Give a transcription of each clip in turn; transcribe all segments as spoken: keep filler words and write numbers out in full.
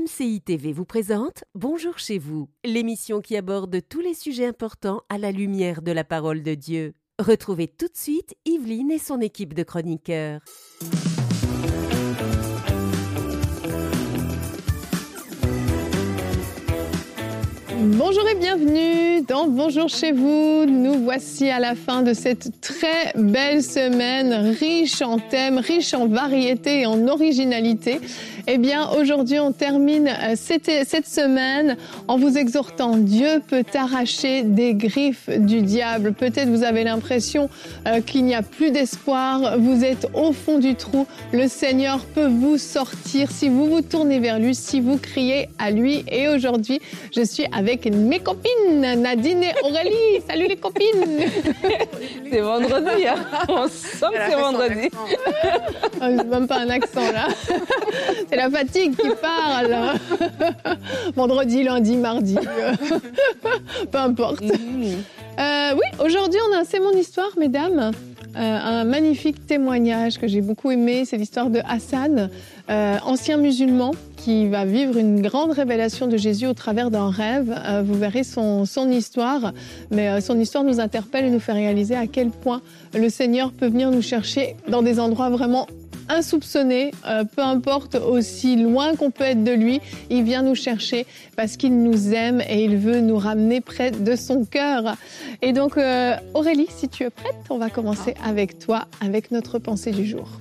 C I T V vous présente Bonjour chez vous, l'émission qui aborde tous les sujets importants à la lumière de la parole de Dieu. Retrouvez tout de suite Yveline et son équipe de chroniqueurs. Bonjour et bienvenue dans Bonjour chez vous. Nous voici à la fin de cette très belle semaine, riche en thèmes, riche en variété et en originalité. Eh bien, aujourd'hui, on termine cette, cette semaine en vous exhortant. Dieu peut arracher des griffes du diable. Peut-être vous avez l'impression euh, qu'il n'y a plus d'espoir. Vous êtes au fond du trou. Le Seigneur peut vous sortir si vous vous tournez vers lui, si vous criez à lui. Et aujourd'hui, je suis avec avec mes copines, Nadine et Aurélie. Salut les copines. C'est vendredi, hein. On sent que c'est vendredi. Oh, c'est même pas un accent, là. C'est la fatigue qui parle. Vendredi, lundi, mardi. Peu importe. Mmh. Euh, oui, aujourd'hui, on a C'est mon histoire, mesdames. Euh, un magnifique témoignage que j'ai beaucoup aimé, c'est l'histoire de Hassan, euh, ancien musulman qui va vivre une grande révélation de Jésus au travers d'un rêve. Euh, vous verrez son, son histoire, mais euh, son histoire nous interpelle et nous fait réaliser à quel point le Seigneur peut venir nous chercher dans des endroits vraiment insoupçonné, euh, peu importe aussi loin qu'on peut être de lui, il vient nous chercher parce qu'il nous aime et il veut nous ramener près de son cœur. Et donc, euh, Aurélie, si tu es prête, on va commencer avec toi, avec notre pensée du jour.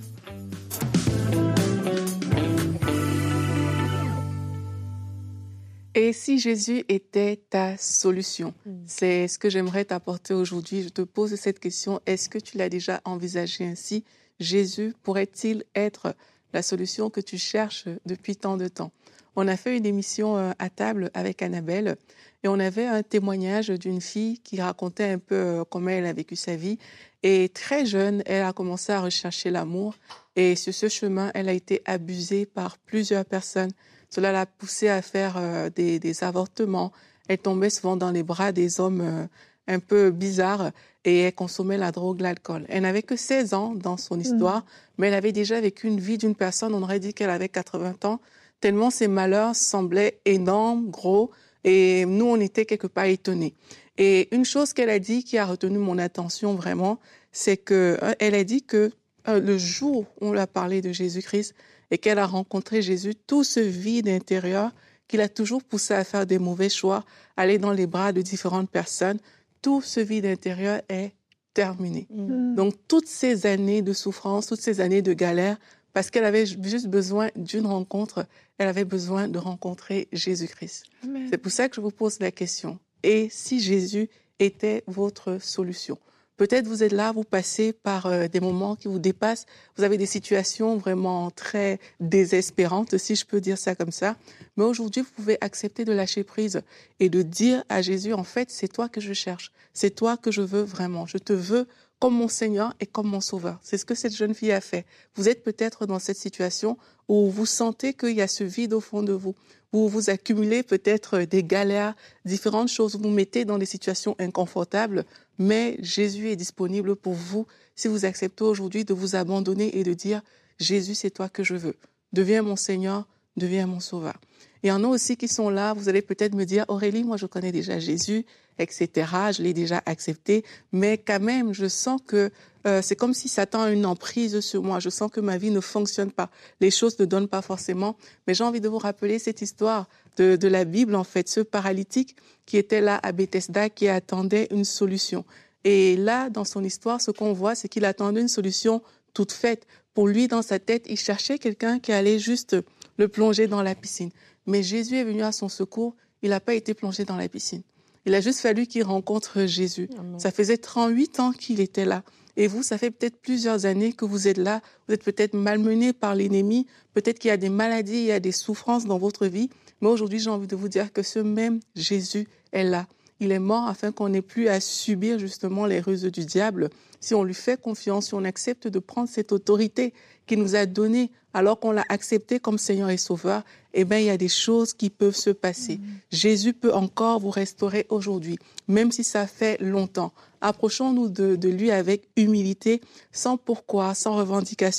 Et si Jésus était ta solution? Mmh. C'est ce que j'aimerais t'apporter aujourd'hui. Je te pose cette question. Est-ce que tu l'as déjà envisagé ainsi? Jésus pourrait-il être la solution que tu cherches depuis tant de temps? On a fait une émission à table avec Annabelle et on avait un témoignage d'une fille qui racontait un peu comment elle a vécu sa vie. Et très jeune, elle a commencé à rechercher l'amour et sur ce chemin, elle a été abusée par plusieurs personnes. Cela l'a poussée à faire des, des avortements. Elle tombait souvent dans les bras des hommes un peu bizarre et elle consommait la drogue, l'alcool. Elle n'avait que seize ans dans son histoire, mmh. mais elle avait déjà vécu une vie d'une personne, on aurait dit qu'elle avait quatre-vingts ans, tellement ses malheurs semblaient énormes, gros, et nous, on était quelque part étonnés. Et une chose qu'elle a dit qui a retenu mon attention vraiment, c'est qu'elle a dit que euh, le jour où on lui a parlé de Jésus-Christ et qu'elle a rencontré Jésus, tout ce vide intérieur qui l'a toujours poussé à faire des mauvais choix, aller dans les bras de différentes personnes, tout ce vide intérieur est terminé. Mmh. Donc, toutes ces années de souffrance, toutes ces années de galère, parce qu'elle avait juste besoin d'une rencontre, elle avait besoin de rencontrer Jésus-Christ. Amen. C'est pour ça que je vous pose la question. Et si Jésus était votre solution? Peut-être vous êtes là, vous passez par euh, des moments qui vous dépassent, vous avez des situations vraiment très désespérantes, si je peux dire ça comme ça. Mais aujourd'hui, vous pouvez accepter de lâcher prise et de dire à Jésus, en fait, c'est toi que je cherche, c'est toi que je veux vraiment. Je te veux comme mon Seigneur et comme mon Sauveur. C'est ce que cette jeune fille a fait. Vous êtes peut-être dans cette situation où vous sentez qu'il y a ce vide au fond de vous, où vous accumulez peut-être des galères, différentes choses, vous vous mettez dans des situations inconfortables, mais Jésus est disponible pour vous si vous acceptez aujourd'hui de vous abandonner et de dire « Jésus, c'est toi que je veux. Deviens mon Seigneur, deviens mon Sauveur. » Il y en a aussi qui sont là, vous allez peut-être me dire « Aurélie, moi je connais déjà Jésus, et cetera, je l'ai déjà accepté, mais quand même, je sens que euh, c'est comme si Satan a une emprise sur moi. Je sens que ma vie ne fonctionne pas. Les choses ne donnent pas forcément. » Mais j'ai envie de vous rappeler cette histoire de, de la Bible, en fait, ce paralytique qui était là à Bethesda, qui attendait une solution. Et là, dans son histoire, ce qu'on voit, c'est qu'il attendait une solution toute faite. Pour lui, dans sa tête, il cherchait quelqu'un qui allait juste le plonger dans la piscine. Mais Jésus est venu à son secours. Il n'a pas été plongé dans la piscine. Il a juste fallu qu'il rencontre Jésus. Amen. Ça faisait trente-huit ans qu'il était là. Et vous, ça fait peut-être plusieurs années que vous êtes là. Vous êtes peut-être malmené par l'ennemi. Peut-être qu'il y a des maladies, il y a des souffrances dans votre vie. Mais aujourd'hui, j'ai envie de vous dire que ce même Jésus est là. Il est mort afin qu'on n'ait plus à subir justement les ruses du diable. Si on lui fait confiance, si on accepte de prendre cette autorité qu'il nous a donnée alors qu'on l'a accepté comme Seigneur et Sauveur, eh bien, il y a des choses qui peuvent se passer. Mmh. Jésus peut encore vous restaurer aujourd'hui, même si ça fait longtemps. Approchons-nous de, de lui avec humilité, sans pourquoi, sans revendication,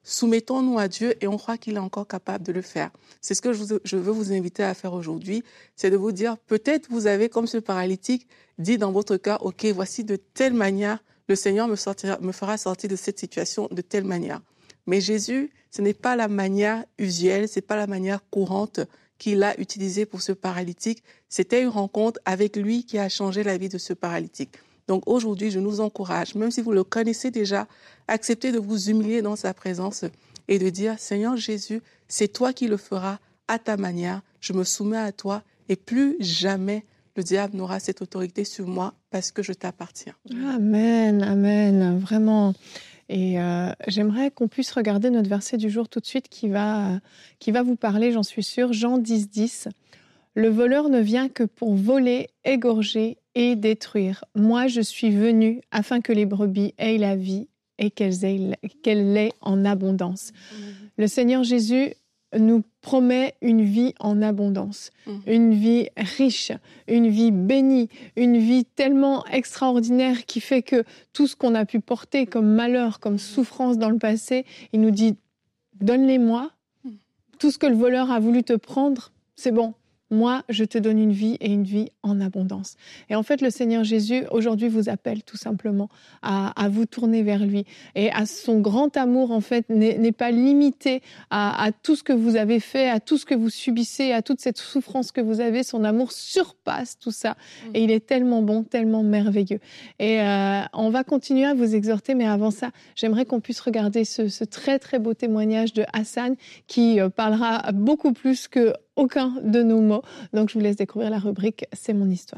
soumettons-nous à Dieu et on croit qu'il est encore capable de le faire. C'est ce que je, vous, je veux vous inviter à faire aujourd'hui, c'est de vous dire, peut-être vous avez, comme ce paralytique, dit dans votre cœur, ok, voici de telle manière, le Seigneur me, sortira, me fera sortir de cette situation de telle manière. Mais Jésus, ce n'est pas la manière usuelle, ce n'est pas la manière courante qu'il a utilisée pour ce paralytique. C'était une rencontre avec lui qui a changé la vie de ce paralytique. Donc aujourd'hui, je nous encourage, même si vous le connaissez déjà, acceptez de vous humilier dans sa présence et de dire, Seigneur Jésus, c'est toi qui le feras à ta manière, je me soumets à toi et plus jamais le diable n'aura cette autorité sur moi parce que je t'appartiens. Amen, amen, vraiment. Et euh, j'aimerais qu'on puisse regarder notre verset du jour tout de suite qui va, qui va vous parler, j'en suis sûre, Jean dix, dix. Le voleur ne vient que pour voler, égorger et détruire. Moi, je suis venu afin que les brebis aient la vie et qu'elles aient, qu'elles l'aient en abondance. Mmh. Le Seigneur Jésus nous promet une vie en abondance, mmh. une vie riche, une vie bénie, une vie tellement extraordinaire qui fait que tout ce qu'on a pu porter comme malheur, comme souffrance dans le passé, il nous dit « donne-les-moi, mmh. tout ce que le voleur a voulu te prendre, c'est bon. » Moi, je te donne une vie et une vie en abondance. Et en fait, le Seigneur Jésus, aujourd'hui, vous appelle tout simplement à, à vous tourner vers lui. Et à son grand amour, en fait, n'est, n'est pas limité à, à tout ce que vous avez fait, à tout ce que vous subissez, à toute cette souffrance que vous avez. Son amour surpasse tout ça. Et il est tellement bon, tellement merveilleux. Et euh, on va continuer à vous exhorter, mais avant ça, j'aimerais qu'on puisse regarder ce, ce très, très beau témoignage de Hassan qui euh, parlera beaucoup plus que aucun de nos mots. Donc, je vous laisse découvrir la rubrique « C'est mon histoire ».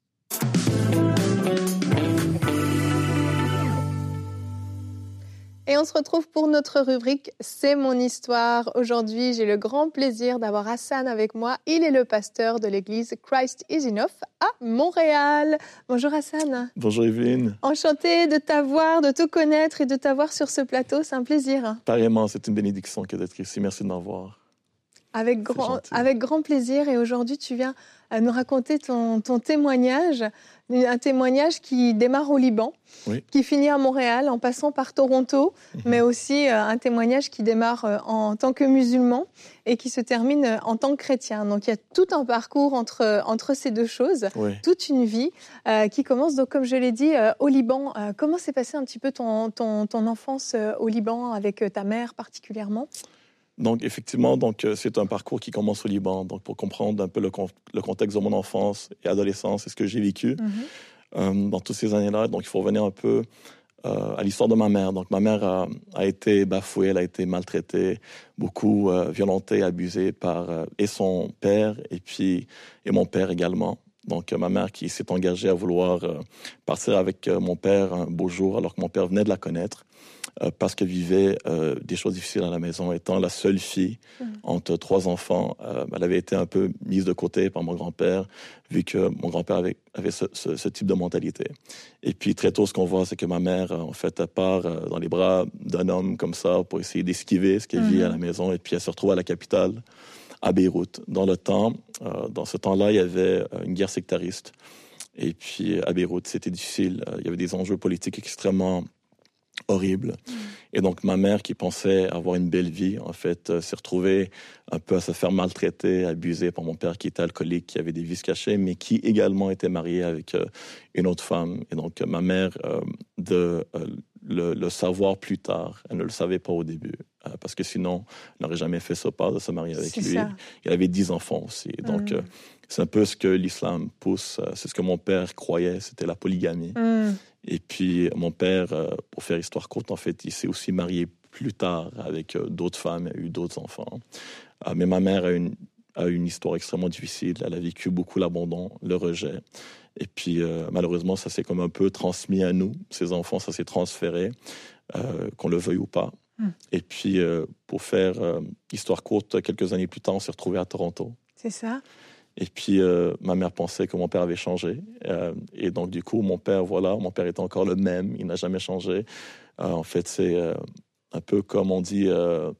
Et on se retrouve pour notre rubrique « C'est mon histoire ». Aujourd'hui, j'ai le grand plaisir d'avoir Hassan avec moi. Il est le pasteur de l'église Christ is Enough à Montréal. Bonjour Hassan. Bonjour Evelyne. Enchantée de t'avoir, de te connaître et de t'avoir sur ce plateau. C'est un plaisir. Pareillement, c'est une bénédiction que d'être ici. Merci de m'avoir. Avec grand, avec grand plaisir. Et aujourd'hui, tu viens nous raconter ton, ton témoignage, un témoignage qui démarre au Liban, oui. qui finit à Montréal en passant par Toronto, mmh. mais aussi un témoignage qui démarre en tant que musulman et qui se termine en tant que chrétien. Donc, il y a tout un parcours entre, entre ces deux choses, oui. toute une vie euh, qui commence, donc, comme je l'ai dit, euh, au Liban. Euh, comment s'est passé un petit peu ton, ton, ton enfance euh, au Liban, avec ta mère particulièrement ? Donc, effectivement, donc, c'est un parcours qui commence au Liban. Donc, pour comprendre un peu le, con- le contexte de mon enfance et adolescence et ce que j'ai vécu mm-hmm. euh, dans toutes ces années-là, donc il faut revenir un peu euh, à l'histoire de ma mère. Donc, ma mère a, a été bafouée, elle a été maltraitée, beaucoup euh, violentée, abusée par euh, et son père et puis et mon père également. Donc, euh, ma mère qui s'est engagée à vouloir euh, partir avec euh, mon père un beau jour, alors que mon père venait de la connaître. Euh, parce qu'elle vivait euh, des choses difficiles à la maison. Étant la seule fille mmh. entre trois enfants, euh, elle avait été un peu mise de côté par mon grand-père, vu que mon grand-père avait, avait ce, ce, ce type de mentalité. Et puis, très tôt, ce qu'on voit, c'est que ma mère, en fait, elle part euh, dans les bras d'un homme comme ça pour essayer d'esquiver ce qu'elle mmh. vit à la maison. Et puis, elle se retrouve à la capitale, à Beyrouth. Dans le temps, euh, dans ce temps-là, il y avait une guerre sectariste. Et puis, à Beyrouth, c'était difficile. Il y avait des enjeux politiques extrêmement horrible. Mmh. Et donc, ma mère, qui pensait avoir une belle vie, en fait, euh, s'est retrouvée un peu à se faire maltraiter, abusée par mon père qui était alcoolique, qui avait des vices cachés, mais qui également était marié avec euh, une autre femme. Et donc, euh, ma mère, euh, de euh, le, le savoir plus tard, elle ne le savait pas au début, euh, parce que sinon, elle n'aurait jamais fait ce pas de se marier avec c'est lui. Ça. Il avait dix enfants aussi. Donc, mmh. euh, c'est un peu ce que l'islam pousse. C'est ce que mon père croyait, c'était la polygamie. Mm. Et puis, mon père, pour faire histoire courte, en fait, il s'est aussi marié plus tard avec d'autres femmes, il a eu d'autres enfants. Mais ma mère a une, a une histoire extrêmement difficile. Elle a vécu beaucoup l'abandon, le rejet. Et puis, euh, malheureusement, ça s'est comme un peu transmis à nous. Ces enfants, ça s'est transféré, euh, qu'on le veuille ou pas. Mm. Et puis, euh, pour faire euh, histoire courte, quelques années plus tard, on s'est retrouvés à Toronto. C'est ça. Et puis, euh, ma mère pensait que mon père avait changé. Euh, et donc, du coup, mon père, voilà, mon père était encore le même. Il n'a jamais changé. Euh, en fait, c'est euh, un peu comme on dit, euh,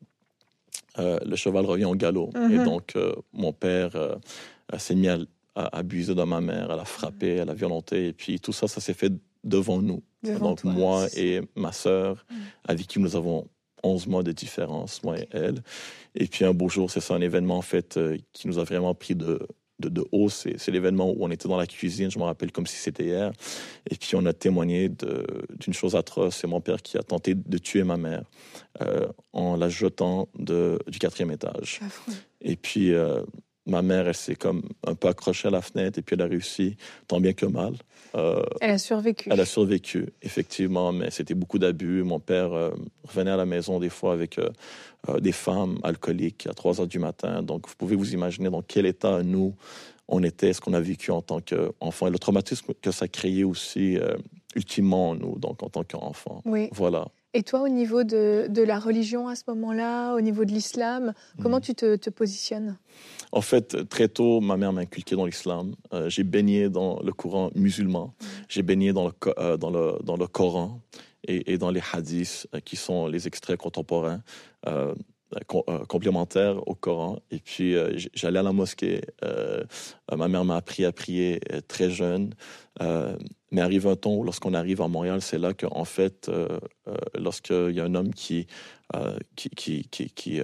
euh, le cheval revient au galop. Mm-hmm. Et donc, euh, mon père euh, s'est mis à, à abuser de ma mère, à la frapper, à la violenter. Et puis, tout ça, ça s'est fait devant nous. Devant donc, toi, moi et ma sœur, mm. avec qui nous avons onze mois de différence, moi et elle. Et puis un beau jour, c'est ça, un événement en fait euh, qui nous a vraiment pris de, de, de haut. C'est, c'est l'événement où on était dans la cuisine, je me rappelle comme si c'était hier. Et puis on a témoigné de, d'une chose atroce. C'est mon père qui a tenté de tuer ma mère euh, en la jetant de, du quatrième étage. Affreux. Et puis euh, ma mère, elle s'est comme un peu accrochée à la fenêtre et puis elle a réussi, tant bien que mal. Euh, elle a survécu. Elle a survécu, effectivement, mais c'était beaucoup d'abus. Mon père euh, revenait à la maison des fois avec euh, euh, des femmes alcooliques à trois heures du matin. Donc, vous pouvez vous imaginer dans quel état, nous, on était, ce qu'on a vécu en tant qu'enfant. Et le traumatisme que ça créait aussi, euh, ultimement, nous, donc, en tant qu'enfant. Oui. Voilà. Et toi, au niveau de, de la religion à ce moment-là, au niveau de l'islam, comment mmh. tu te, te positionnes ? En fait, très tôt, ma mère m'a inculqué dans l'islam. Euh, j'ai baigné dans le courant musulman. Mmh. J'ai baigné dans le, euh, dans le, dans le Coran et, et dans les hadiths, euh, qui sont les extraits contemporains, euh, com- euh, complémentaires au Coran. Et puis, euh, j'allais à la mosquée. Euh, ma mère m'a appris à prier très jeune. Euh, mais arrive un temps où, lorsqu'on arrive à Montréal, c'est là qu'en fait, euh, euh, lorsqu'il y a un homme qui, euh, qui, qui, qui, qui, euh,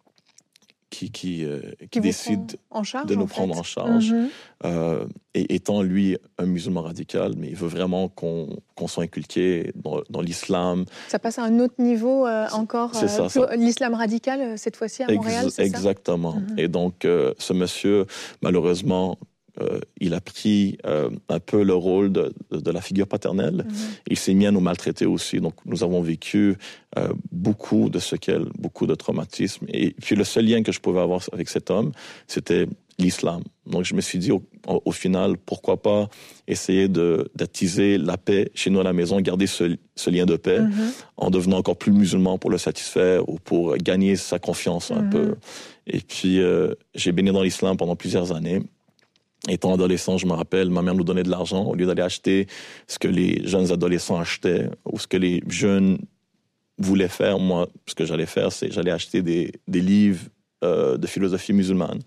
qui, qui, euh, qui, qui décide en charge, de nous en prendre fait. en charge, mm-hmm. euh, et étant lui un musulman radical, mais il veut vraiment qu'on, qu'on soit inculqué dans, dans l'islam. Ça passe à un autre niveau euh, encore, c'est ça, euh, ça. L'islam radical, cette fois-ci à Montréal, Ex- c'est Exactement. ça mm-hmm. Et donc, euh, ce monsieur, malheureusement, Euh, il a pris euh, un peu le rôle de, de, de la figure paternelle. Mm-hmm. Il s'est mis à nous maltraiter aussi. Donc, nous avons vécu euh, beaucoup de séquelles, beaucoup de traumatismes. Et puis, le seul lien que je pouvais avoir avec cet homme, c'était l'islam. Donc, je me suis dit, au, au final, pourquoi pas essayer de, d'attiser la paix chez nous à la maison, garder ce, ce lien de paix mm-hmm. en devenant encore plus musulman pour le satisfaire ou pour gagner sa confiance un mm-hmm. peu. Et puis, euh, j'ai baigné dans l'islam pendant plusieurs années. Étant adolescent, je me rappelle, ma mère nous donnait de l'argent au lieu d'aller acheter ce que les jeunes adolescents achetaient ou ce que les jeunes voulaient faire. Moi, ce que j'allais faire, c'est j'allais acheter des, des livres euh, de philosophie musulmane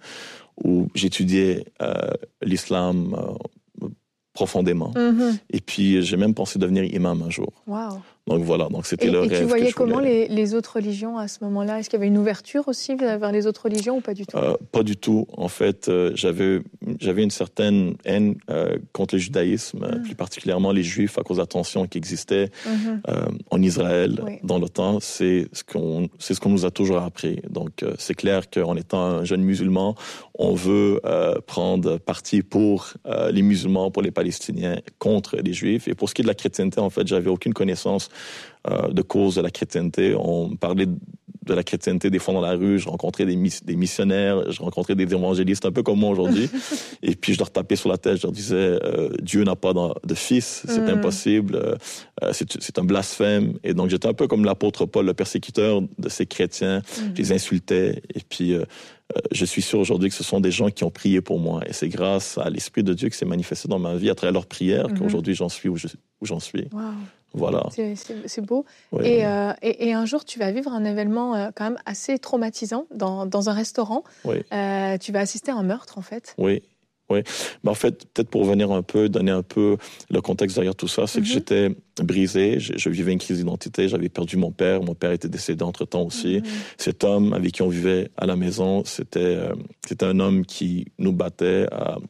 où j'étudiais euh, l'islam euh, profondément. Mm-hmm. Et puis, j'ai même pensé devenir imam un jour. Wow. Donc voilà, donc c'était et, le et rêve. Et tu voyais que je comment voulais. les, les autres religions à ce moment-là ? Est-ce qu'il y avait une ouverture aussi vers les autres religions ou pas du tout ? euh, Pas du tout. En fait, euh, j'avais, j'avais une certaine haine euh, contre le judaïsme, mmh. plus particulièrement les Juifs, à cause de la tension qui existait mmh. euh, en Israël oui. dans le temps. C'est ce qu'on, c'est ce qu'on nous a toujours appris. Donc, euh, c'est clair qu'en étant un jeune musulman, on veut euh, prendre parti pour euh, les musulmans, pour les Palestiniens, contre les Juifs. Et pour ce qui est de la chrétienté, en fait, j'avais aucune connaissance Euh, de cause de la chrétienté. On parlait de la chrétienté des fois dans la rue, je rencontrais des, miss- des missionnaires, je rencontrais des évangélistes un peu comme moi aujourd'hui, et puis je leur tapais sur la tête, je leur disais euh, Dieu n'a pas de fils, c'est mmh. impossible, euh, c'est, c'est un blasphème. Et donc j'étais un peu comme l'apôtre Paul, le persécuteur de ces chrétiens, mmh. je les insultais, et puis euh, je suis sûr aujourd'hui que ce sont des gens qui ont prié pour moi, et c'est grâce à l'Esprit de Dieu qui s'est manifesté dans ma vie à travers leurs prières mmh. qu'aujourd'hui j'en suis où, je, où j'en suis. Wow. Voilà. C'est, c'est, c'est beau. Oui. Et, euh, et, et un jour, tu vas vivre un événement euh, quand même assez traumatisant dans, dans un restaurant. Oui. Euh, tu vas assister à un meurtre, en fait. Oui. Oui. Mais en fait, peut-être pour revenir un peu, donner un peu le contexte derrière tout ça, c'est mm-hmm. que j'étais brisé, je, je vivais une crise d'identité, j'avais perdu mon père, mon père était décédé entre-temps aussi. Mm-hmm. Cet homme avec qui on vivait à la maison, c'était, euh, c'était un homme qui nous battait à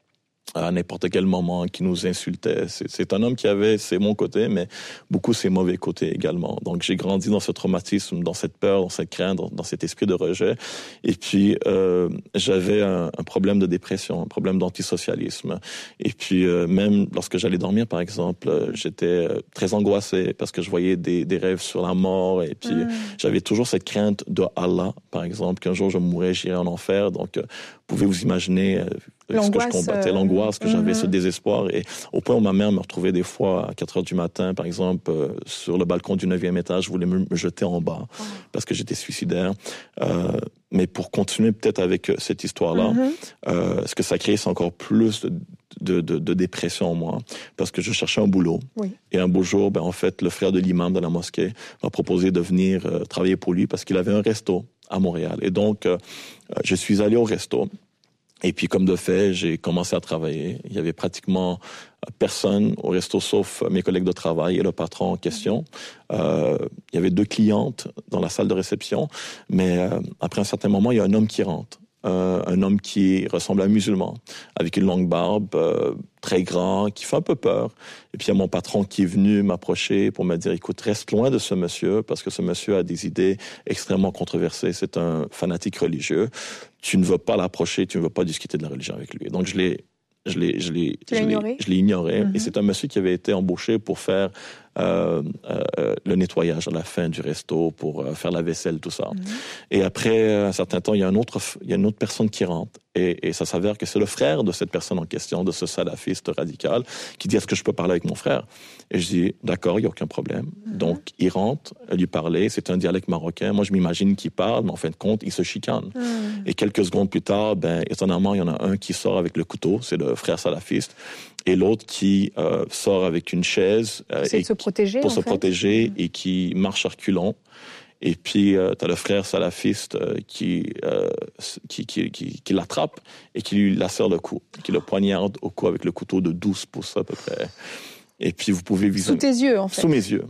à n'importe quel moment, qui nous insultait. C'est, c'est un homme qui avait ses bons côtés, mais beaucoup ses mauvais côtés également. Donc, j'ai grandi dans ce traumatisme, dans cette peur, dans cette crainte, dans, dans cet esprit de rejet. Et puis, euh, j'avais un, un problème de dépression, un problème d'antisocialisme. Et puis, euh, même lorsque j'allais dormir, par exemple, euh, j'étais très angoissé parce que je voyais des, des rêves sur la mort. Et puis, mmh. j'avais toujours cette crainte de Allah, par exemple, qu'un jour je mourrais, j'irais en enfer. Donc, euh, pouvez vous imaginer euh, ce que je combattais, l'angoisse, que euh... j'avais, mm-hmm. ce désespoir. Et au point où ma mère me retrouvait des fois à quatre heures du matin, par exemple, euh, sur le balcon du neuvième étage, je voulais me, me jeter en bas oh. parce que j'étais suicidaire. Euh, mais pour continuer peut-être avec cette histoire-là, mm-hmm. euh, ce que ça crée, c'est encore plus de, de, de, de dépression en moi, parce que je cherchais un boulot. Oui. Et un beau jour, ben, en fait, le frère de l'imam de la mosquée m'a proposé de venir euh, travailler pour lui parce qu'il avait un resto à Montréal. Et donc, euh, je suis allé au resto. Et puis, comme de fait, j'ai commencé à travailler. Il y avait pratiquement personne au resto, sauf mes collègues de travail et le patron en question. Euh, il y avait deux clientes dans la salle de réception, mais euh, après un certain moment, il y a un homme qui rentre. Euh, un homme qui ressemble à un musulman, avec une longue barbe, euh, très grand, qui fait un peu peur. Et puis il y a mon patron qui est venu m'approcher pour me dire, écoute, reste loin de ce monsieur, parce que ce monsieur a des idées extrêmement controversées. C'est un fanatique religieux. Tu ne veux pas l'approcher, tu ne veux pas discuter de la religion avec lui. Donc je l'ai Je l'ai, je l'ai, tu l'as je l'ai, ignoré? Je l'ai ignoré. Mm-hmm. Et c'est un monsieur qui avait été embauché pour faire euh, euh, le nettoyage à la fin du resto, pour euh, faire la vaisselle, tout ça. Mm-hmm. Et après un certain temps, il y a un autre, il y a une autre personne qui rentre. Et, et ça s'avère que c'est le frère de cette personne en question, de ce salafiste radical, qui dit, est-ce que je peux parler avec mon frère? Et je dis, d'accord, il n'y a aucun problème. Mm-hmm. Donc, il rentre, lui parler. C'est un dialecte marocain. Moi, je m'imagine qu'il parle, mais en fin de compte, il se chicane. Mm-hmm. Et quelques secondes plus tard, ben, étonnamment, il y en a un qui sort avec le couteau. C'est le frère salafiste. Et l'autre qui euh, sort avec une chaise. Euh, et de se protéger, pour en se fait. protéger, et qui marche à reculons. Et puis, euh, tu as le frère salafiste euh, qui, euh, qui, qui, qui, qui l'attrape et qui lui lacère le cou, qui le poignarde au cou avec le couteau de douze pouces à peu près. Et puis, vous pouvez viser... Sous tes yeux, en fait. Sous mes yeux.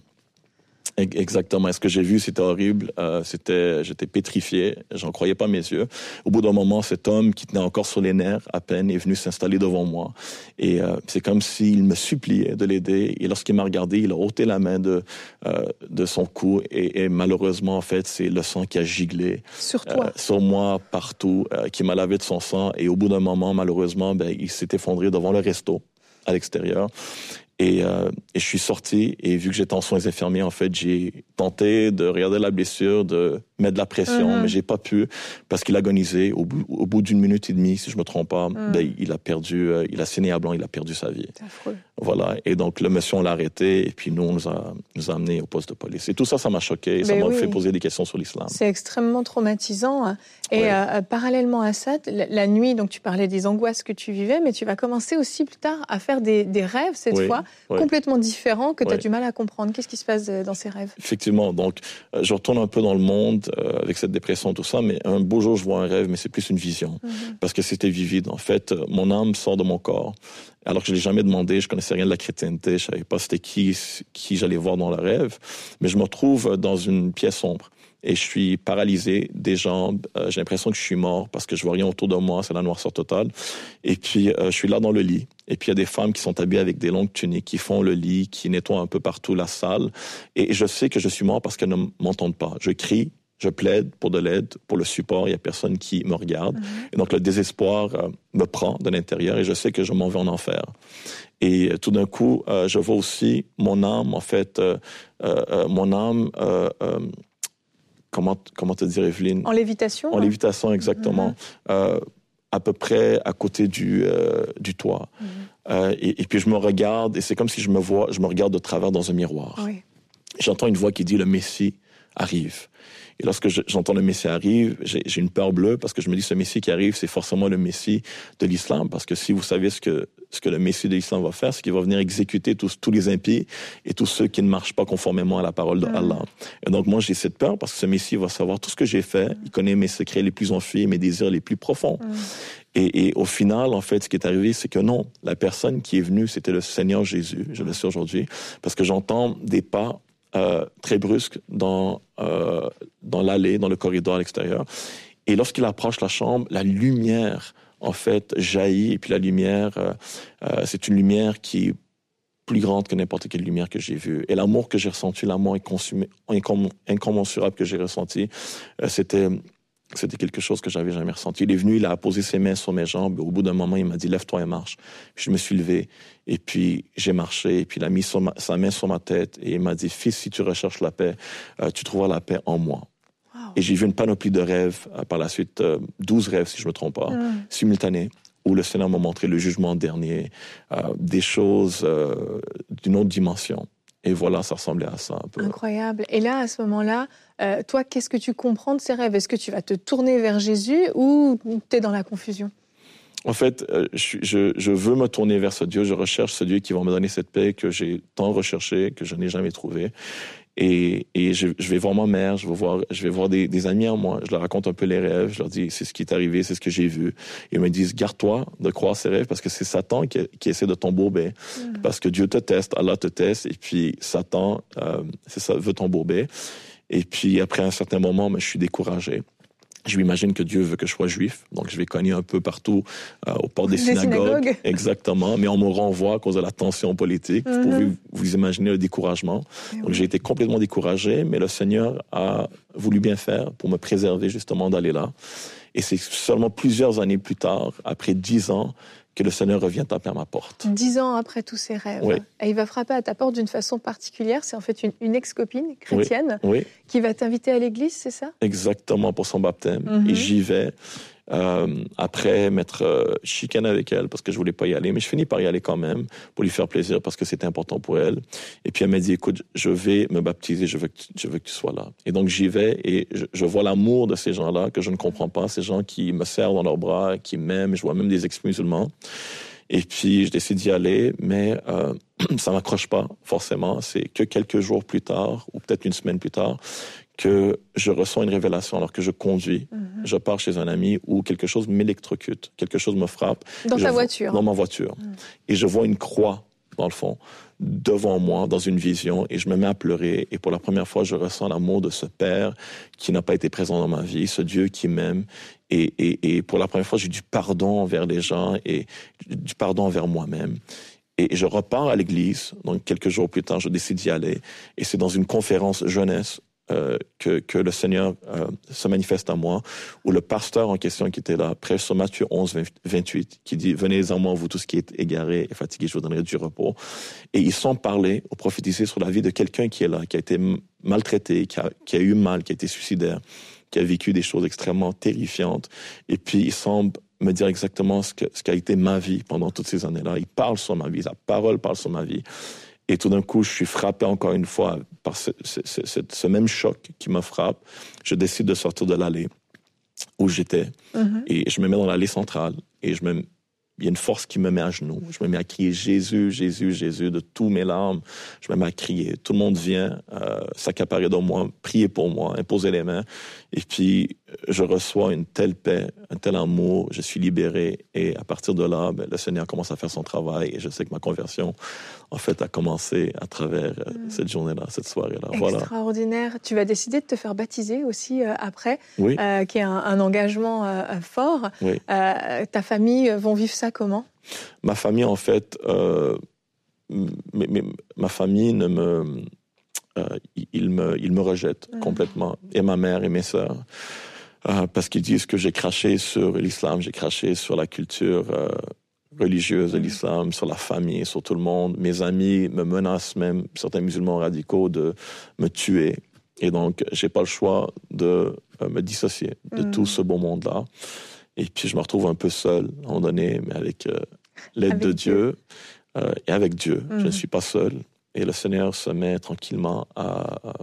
Exactement. Ce que j'ai vu, c'était horrible. Euh, c'était, j'étais pétrifié. J'en croyais pas mes yeux. Au bout d'un moment, cet homme qui tenait encore sur les nerfs à peine est venu s'installer devant moi. Et euh, c'est comme s'il me suppliait de l'aider. Et lorsqu'il m'a regardé, il a ôté la main de euh, de son cou. Et, et malheureusement, en fait, c'est le sang qui a giglé sur toi, euh, sur moi, partout, euh, qui m'a lavé de son sang. Et au bout d'un moment, malheureusement, ben, il s'est effondré devant le resto à l'extérieur. Et, euh, et je suis sorti, et vu que j'étais en soins infirmiers, en fait, j'ai tenté de regarder la blessure, de mettre de la pression, mm-hmm. mais j'ai pas pu, parce qu'il agonisait. Au bout, au bout d'une minute et demie, si je me trompe pas, mm. ben, il a perdu, euh, il a saigné à blanc, il a perdu sa vie. C'est affreux. Voilà. Et donc, le monsieur, on l'a arrêté, et puis nous, on nous a, nous a amenés au poste de police. Et tout ça, ça m'a choqué, ça mais m'a oui. fait poser des questions sur l'islam. C'est extrêmement traumatisant. Et ouais. euh, parallèlement à ça, la, la nuit, donc tu parlais des angoisses que tu vivais, mais tu vas commencer aussi plus tard à faire des, des rêves, cette oui. fois, oui. complètement différents, que tu as oui. du mal à comprendre. Qu'est-ce qui se passe dans ces rêves? Effectivement. Donc, euh, je retourne un peu dans le monde euh, avec cette dépression, tout ça, mais un beau jour, je vois un rêve, mais c'est plus une vision, mm-hmm. parce que c'était vivide. En fait, mon âme sort de mon corps. Alors que je ne l'ai jamais demandé, je connaissais rien de la chrétienté, je savais pas c'était qui, qui j'allais voir dans le rêve, mais je me retrouve dans une pièce sombre et je suis paralysé des jambes, euh, j'ai l'impression que je suis mort parce que je vois rien autour de moi, c'est la noirceur totale. Et puis euh, je suis là dans le lit, et puis il y a des femmes qui sont habillées avec des longues tuniques, qui font le lit, qui nettoient un peu partout la salle, et je sais que je suis mort parce qu'elles ne m'entendent pas. Je crie, je plaide pour de l'aide, pour le support, il y a personne qui me regarde. Mm-hmm. Et donc le désespoir euh, me prend de l'intérieur et je sais que je m'en vais en enfer. Et euh, tout d'un coup, euh, je vois aussi mon âme, en fait, euh, euh, mon âme, euh, euh, comment, comment te dire, Evelyne? En lévitation? En hein? lévitation, exactement. Mm-hmm. Euh, à peu près à côté du, euh, du toit. Mm-hmm. Euh, et, et puis je me regarde et c'est comme si je me vois, je me regarde de travers dans un miroir. Oui. J'entends une voix qui dit « Le Messie arrive ». Et lorsque je, j'entends le Messie arrive, j'ai, j'ai une peur bleue parce que je me dis ce Messie qui arrive, c'est forcément le Messie de l'islam. Parce que si vous savez ce que, ce que le Messie de l'islam va faire, c'est qu'il va venir exécuter tous, tous les impies et tous ceux qui ne marchent pas conformément à la parole de mmh. Allah. Et donc moi, j'ai cette peur parce que ce Messie va savoir tout ce que j'ai fait. Il connaît mes secrets les plus enfuis, mes désirs les plus profonds. Mmh. Et, et au final, en fait, ce qui est arrivé, c'est que non, la personne qui est venue, c'était le Seigneur Jésus. Je le sais aujourd'hui. Parce que j'entends des pas Euh, très brusque dans, euh, dans l'allée, dans le corridor à l'extérieur. Et lorsqu'il approche la chambre, la lumière, en fait, jaillit. Et puis la lumière, euh, euh, c'est une lumière qui est plus grande que n'importe quelle lumière que j'ai vue. Et l'amour que j'ai ressenti, l'amour inconsumé, incom, incommensurable que j'ai ressenti, euh, c'était... C'était quelque chose que j'avais jamais ressenti. Il est venu, il a posé ses mains sur mes jambes. Au bout d'un moment, il m'a dit « Lève-toi et marche ». Puis je me suis levé et puis j'ai marché. Et puis il a mis son, sa main sur ma tête et il m'a dit « Fils, si tu recherches la paix, euh, tu trouveras la paix en moi ». Wow. Et j'ai vu une panoplie de rêves, euh, par la suite, euh, douze rêves, si je me trompe pas, mm. simultanés, où le Seigneur m'a montré le jugement dernier, euh, des choses euh, d'une autre dimension. Et voilà, ça ressemblait à ça un peu. Incroyable. Et là, à ce moment-là, euh, toi, qu'est-ce que tu comprends de ces rêves? Est-ce que tu vas te tourner vers Jésus ou tu es dans la confusion? En fait, euh, je, je, je veux me tourner vers ce Dieu. Je recherche ce Dieu qui va me donner cette paix que j'ai tant recherchée, que je n'ai jamais trouvée. Et, et je, je vais voir ma mère, je vais voir, je vais voir des, des amis à moi. Je leur raconte un peu les rêves. Je leur dis, c'est ce qui est arrivé, c'est ce que j'ai vu. Et ils me disent, garde-toi de croire ces rêves parce que c'est Satan qui, qui essaie de t'embourber. Mmh. Parce que Dieu te teste, Allah te teste, et puis Satan, euh, c'est ça, veut t'embourber. Et puis après un certain moment, ben, je suis découragé. Je m'imagine que Dieu veut que je sois juif, donc je vais cogner un peu partout euh, aux portes des, des synagogues. synagogues. Exactement, mais on me renvoie à cause de la tension politique. Mm-hmm. Vous pouvez vous imaginer le découragement. Et donc oui. J'ai été complètement découragé, mais le Seigneur a voulu bien faire pour me préserver justement d'aller là. Et c'est seulement plusieurs années plus tard, après dix ans, que le Seigneur revient taper à ma porte. Dix ans après tous ces rêves. Oui. Et il va frapper à ta porte d'une façon particulière. C'est en fait une, une ex-copine chrétienne oui. Oui. qui va t'inviter à l'église, c'est ça? Exactement, pour son baptême. Mm-hmm. Et j'y vais. Euh, après m'être euh, chicané avec elle parce que je voulais pas y aller, mais je finis par y aller quand même pour lui faire plaisir parce que c'était important pour elle. Et puis elle m'a dit, écoute, je vais me baptiser, je veux que tu, je veux que tu sois là. Et donc j'y vais et je, je vois l'amour de ces gens-là que je ne comprends pas, ces gens qui me serrent dans leurs bras, qui m'aiment. Je vois même des ex-musulmans. Et puis je décide d'y aller, mais euh, ça m'accroche pas forcément. C'est que quelques jours plus tard, ou peut-être une semaine plus tard, que je ressens une révélation alors que je conduis. Mm-hmm. Je pars chez un ami où quelque chose m'électrocute, quelque chose me frappe. Dans ta vois, voiture? Dans ma voiture. Mm. Et je vois une croix, dans le fond, devant moi, dans une vision, et je me mets à pleurer. Et pour la première fois, je ressens l'amour de ce Père qui n'a pas été présent dans ma vie, ce Dieu qui m'aime. Et, et, et pour la première fois, j'ai du pardon envers les gens et du pardon envers moi-même. Et je repars à l'église. Donc, quelques jours plus tard, je décide d'y aller. Et c'est dans une conférence jeunesse Euh, que, que le Seigneur euh, se manifeste à moi, où le pasteur en question qui était là, prêche sur Matthieu onze, vingt-huit, qui dit « Venez à moi, vous tous qui êtes égarés et fatigués, je vous donnerai du repos. » Et ils sont parlés ou prophétisés sur la vie de quelqu'un qui est là, qui a été maltraité, qui a, qui a eu mal, qui a été suicidaire, qui a vécu des choses extrêmement terrifiantes. Et puis, il semble me dire exactement ce, que, ce qu'a été ma vie pendant toutes ces années-là. Il parle sur ma vie, sa parole parle sur ma vie. Et tout d'un coup, je suis frappé encore une fois par ce, ce, ce, ce même choc qui me frappe. Je décide de sortir de l'allée où j'étais. Mm-hmm. Et je me mets dans l'allée centrale. Et je me, il y a une force qui me met à genoux. Je me mets à crier Jésus, Jésus, Jésus de tous mes larmes. Je me mets à crier. Tout le monde vient euh, s'accaparer de moi, prier pour moi, imposer les mains. Et puis, je reçois une telle paix, un tel amour. Je suis libéré. Et à partir de là, ben, le Seigneur commence à faire son travail. Et je sais que ma conversion, en fait, a commencé à travers euh, mmh. cette journée-là, cette soirée-là. Extraordinaire. Voilà. Tu vas décider de te faire baptiser aussi euh, après, oui. euh, qui est un, un engagement euh, fort. Oui. Euh, ta famille vont vivre ça comment? Ma famille, en fait, euh, m- m- ma famille ne me, euh, il me, il me rejette mmh. complètement, et ma mère et mes sœurs. Euh, parce qu'ils disent que j'ai craché sur l'islam, j'ai craché sur la culture euh, religieuse de l'islam, sur la famille, sur tout le monde. Mes amis me menacent même, certains musulmans radicaux, de me tuer. Et donc, j'ai pas le choix de euh, me dissocier de mmh. tout ce beau monde-là. Et puis, je me retrouve un peu seul, à un moment donné, mais avec euh, l'aide avec de Dieu, Dieu euh, et avec Dieu. Mmh. Je ne suis pas seul. Et le Seigneur se met tranquillement à... à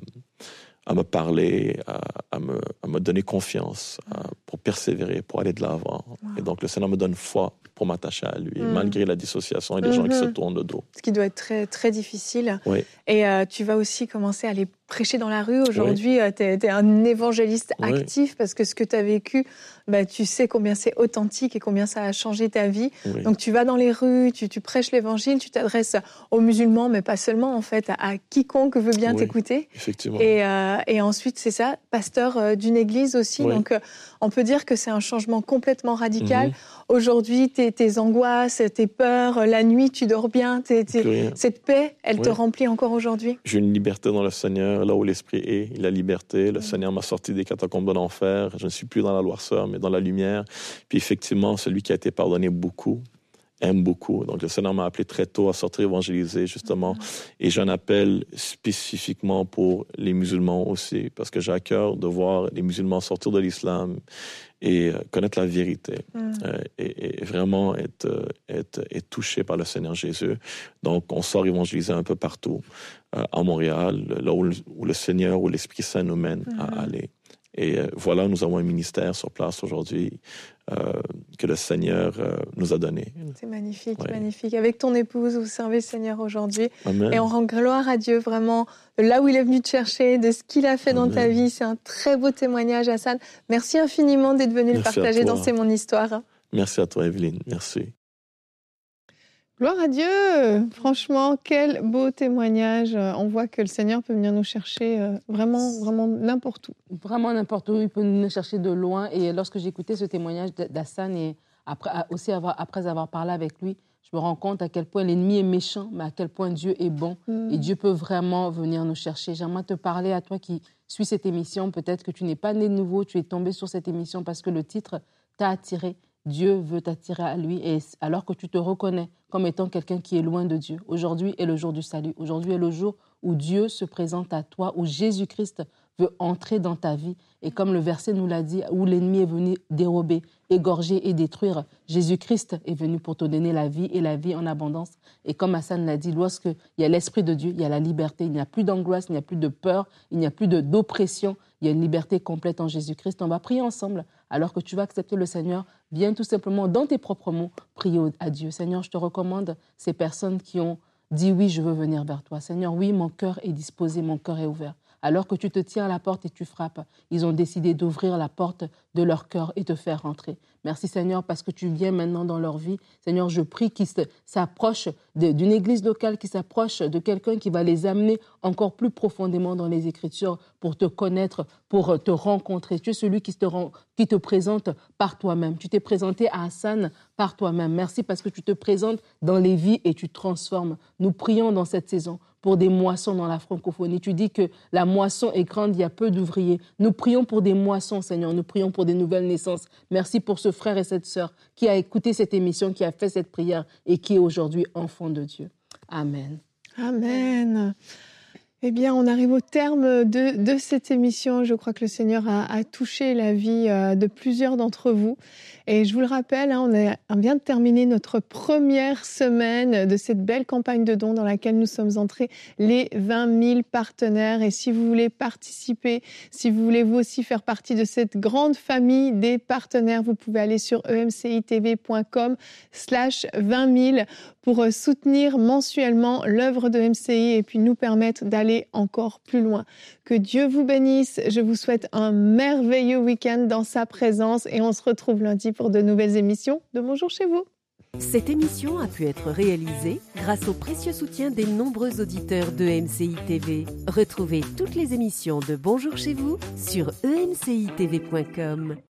à me parler, à, à, me, à me donner confiance, à, pour persévérer, pour aller de l'avant. Wow. Et donc, le Seigneur me donne foi pour m'attacher à lui, mm. malgré la dissociation et les mm-hmm. gens qui se tournent le dos. Ce qui doit être très, très difficile. Oui. Et euh, tu vas aussi commencer à aller prêcher dans la rue. Aujourd'hui, oui. tu es un évangéliste oui. actif parce que ce que tu as vécu, bah, tu sais combien c'est authentique et combien ça a changé ta vie. Oui. Donc, tu vas dans les rues, tu, tu prêches l'évangile, tu t'adresses aux musulmans, mais pas seulement, en fait, à, à quiconque veut bien oui. t'écouter. Effectivement. Et, euh, et ensuite, c'est ça, pasteur euh, d'une église aussi. Oui. Donc, euh, on peut dire que c'est un changement complètement radical. Mm-hmm. Aujourd'hui, tes, tes angoisses, tes peurs, la nuit, tu dors bien. T'es, t'es, cette paix, elle oui. te remplit encore aujourd'hui? J'ai une liberté dans le Seigneur. Là où l'Esprit est, il a liberté. Le mmh. Seigneur m'a sorti des catacombes de l'enfer. Je ne suis plus dans la noirceur, mais dans la lumière. Puis effectivement, celui qui a été pardonné beaucoup aime beaucoup. Donc le Seigneur m'a appelé très tôt à sortir évangéliser, justement. Mmh. Et j'ai un appel spécifiquement pour les musulmans aussi, parce que j'ai à cœur de voir les musulmans sortir de l'islam et connaître la vérité, mmh. euh, et, et vraiment être, être, être touché par le Seigneur Jésus. Donc, on sort évangéliser un peu partout, euh, à Montréal, là où le, où le Seigneur, où l'Esprit Saint nous mène mmh. à aller. Et euh, voilà, nous avons un ministère sur place aujourd'hui euh, que le Seigneur euh, nous a donné. C'est magnifique, Ouais. magnifique. Avec ton épouse, vous servez le Seigneur aujourd'hui. Amen. Et on rend gloire à Dieu vraiment de là où il est venu te chercher, de ce qu'il a fait Amen. dans ta vie. C'est un très beau témoignage, Hassan. Merci infiniment d'être venu le Merci à partager toi. dans C'est mon histoire. Merci à toi, Evelyne. Merci. Gloire à Dieu. Franchement, quel beau témoignage. On voit que le Seigneur peut venir nous chercher euh, vraiment, vraiment n'importe où. Vraiment n'importe où, il peut nous chercher de loin. Et lorsque j'écoutais ce témoignage d'Hassan et après, aussi avoir, après avoir parlé avec lui, je me rends compte à quel point l'ennemi est méchant, mais à quel point Dieu est bon. Mm. Et Dieu peut vraiment venir nous chercher. J'aimerais te parler à toi qui suis cette émission. Peut-être que tu n'es pas né de nouveau, tu es tombé sur cette émission parce que le titre t'a attiré. Dieu veut t'attirer à lui, et alors que tu te reconnais comme étant quelqu'un qui est loin de Dieu. Aujourd'hui est le jour du salut. Aujourd'hui est le jour où Dieu se présente à toi, où Jésus-Christ veut entrer dans ta vie. Et comme le verset nous l'a dit, où l'ennemi est venu dérober, égorger et détruire, Jésus-Christ est venu pour te donner la vie et la vie en abondance. Et comme Hassan l'a dit, lorsqu'il y a l'Esprit de Dieu, il y a la liberté. Il n'y a plus d'angoisse, il n'y a plus de peur, il n'y a plus de, d'oppression. Il y a une liberté complète en Jésus-Christ. On va prier ensemble. Alors que tu vas accepter le Seigneur, viens tout simplement, dans tes propres mots, prier à Dieu. Seigneur, je te recommande ces personnes qui ont dit « Oui, je veux venir vers toi ». Seigneur, oui, mon cœur est disposé, mon cœur est ouvert. Alors que tu te tiens à la porte et tu frappes, ils ont décidé d'ouvrir la porte de leur cœur et te faire rentrer. Merci Seigneur parce que tu viens maintenant dans leur vie. Seigneur, je prie qu'ils s'approchent d'une église locale, qu'ils s'approchent de quelqu'un qui va les amener encore plus profondément dans les Écritures pour te connaître, pour te rencontrer. Tu es celui qui te, rend, qui te présente par toi-même. Tu t'es présenté à Hassan par toi-même. Merci parce que tu te présentes dans les vies et tu transformes. Nous prions dans cette saison pour des moissons dans la francophonie. Tu dis que la moisson est grande, il y a peu d'ouvriers. Nous prions pour des moissons, Seigneur. Nous prions pour des nouvelles naissances. Merci pour ce frère et cette sœur qui a écouté cette émission, qui a fait cette prière et qui est aujourd'hui enfant de Dieu. Amen. Amen. Eh bien, on arrive au terme de, de cette émission. Je crois que le Seigneur a, a touché la vie de plusieurs d'entre vous. Et je vous le rappelle, hein, on, est, on vient de terminer notre première semaine de cette belle campagne de dons dans laquelle nous sommes entrés les vingt mille partenaires. Et si vous voulez participer, si vous voulez vous aussi faire partie de cette grande famille des partenaires, vous pouvez aller sur e m c i t v point com slash vingt mille pour soutenir mensuellement l'œuvre de M C I et puis nous permettre d'aller encore plus loin. Que Dieu vous bénisse. Je vous souhaite un merveilleux week-end dans sa présence et on se retrouve lundi pour de nouvelles émissions de Bonjour chez vous. Cette émission a pu être réalisée grâce au précieux soutien des nombreux auditeurs de M C I T V. Retrouvez toutes les émissions de Bonjour chez vous sur e m c i t v point com.